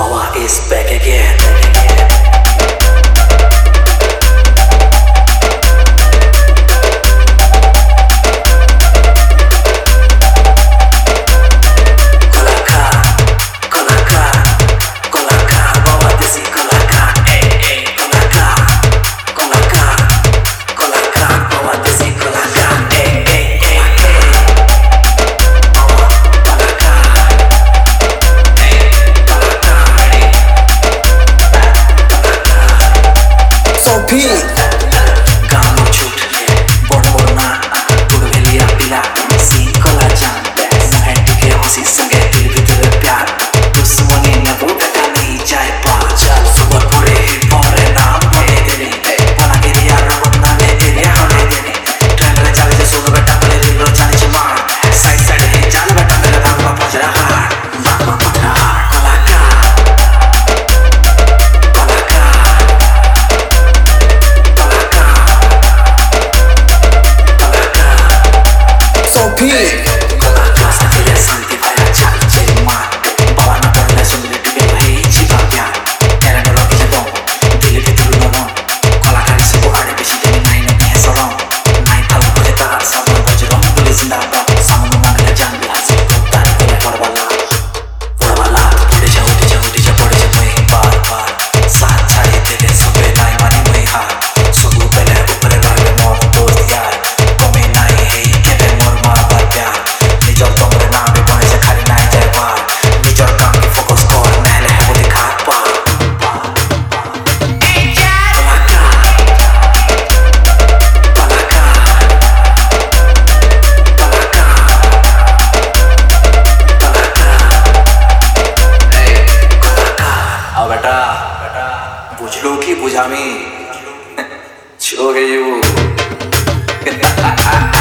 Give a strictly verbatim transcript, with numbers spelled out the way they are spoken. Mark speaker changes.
Speaker 1: Power is back again. गानो छूट बड़ बड़ ना पुरवेलिया पिला सी कोला जान मोहन के हंसी संगे दिल भीतर प्यार दुश्मनी न वो बेटा नहीं जाए पार चल सुबह पूरे पौरे नाम पड़े देने पला के दिया रवन्ना ने एरिया हमें देने ट्रेन में चले जे सुबह बेटा पले दिल रो जाने चे मार साइड साइड है जान बेटा मेरा दाम में पहुंच रहा हार दाम में पहुंच रहा हार बुझलो की बुझामी छो गई वो